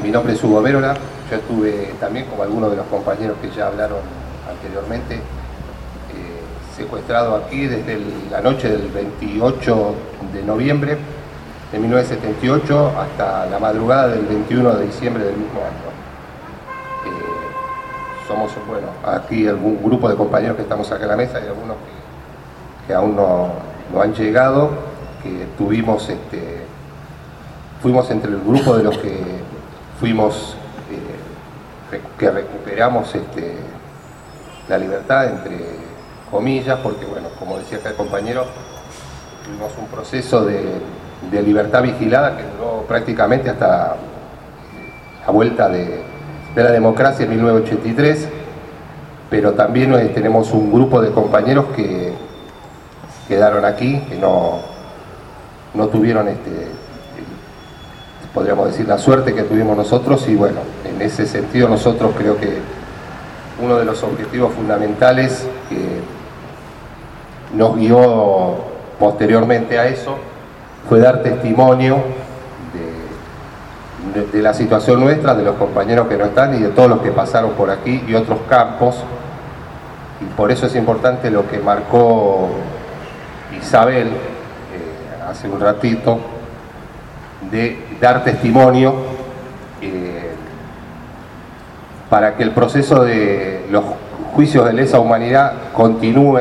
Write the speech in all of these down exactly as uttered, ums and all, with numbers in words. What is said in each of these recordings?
mi nombre es Hugo Mérola. Yo estuve también, como algunos de los compañeros que ya hablaron anteriormente, eh, secuestrado aquí desde el, la noche del veintiocho de noviembre de mil novecientos setenta y ocho hasta la madrugada del veintiuno de diciembre del mismo año. Eh, somos, bueno, aquí algún grupo de compañeros que estamos acá en la mesa y algunos que, que aún no, no han llegado, que tuvimos, este, fuimos entre el grupo de los que fuimos, eh, que recuperamos este, la libertad, entre comillas, porque, bueno, como decía acá el compañero, tuvimos un proceso de, de libertad vigilada que duró prácticamente hasta la vuelta de, de la democracia en mil novecientos ochenta y tres, pero también eh, tenemos un grupo de compañeros que quedaron aquí, que no, no tuvieron, este, podríamos decir, la suerte que tuvimos nosotros, y bueno, en ese sentido nosotros creo que uno de los objetivos fundamentales que nos guió posteriormente a eso fue dar testimonio de, de, de la situación nuestra, de los compañeros que no están y de todos los que pasaron por aquí y otros campos, y por eso es importante lo que marcó Isabel eh, hace un ratito, de dar testimonio eh, para que el proceso de los juicios de lesa humanidad continúe,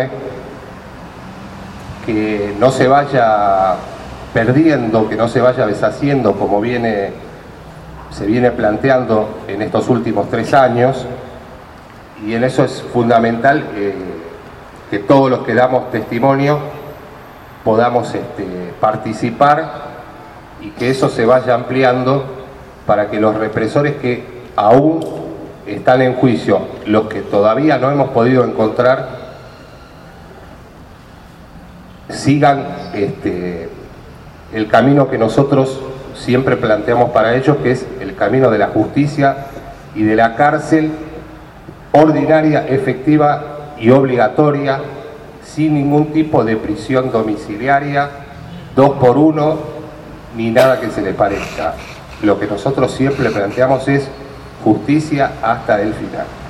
que no se vaya perdiendo, que no se vaya deshaciendo como viene, se viene planteando en estos últimos tres años, y en eso es fundamental eh, que todos los que damos testimonio podamos este, participar, y que eso se vaya ampliando para que los represores que aún están en juicio, los que todavía no hemos podido encontrar, sigan este, el camino que nosotros siempre planteamos para ellos, que es el camino de la justicia y de la cárcel ordinaria, efectiva y obligatoria, sin ningún tipo de prisión domiciliaria, dos por uno, ni nada que se le parezca. Lo que nosotros siempre planteamos es justicia hasta el final.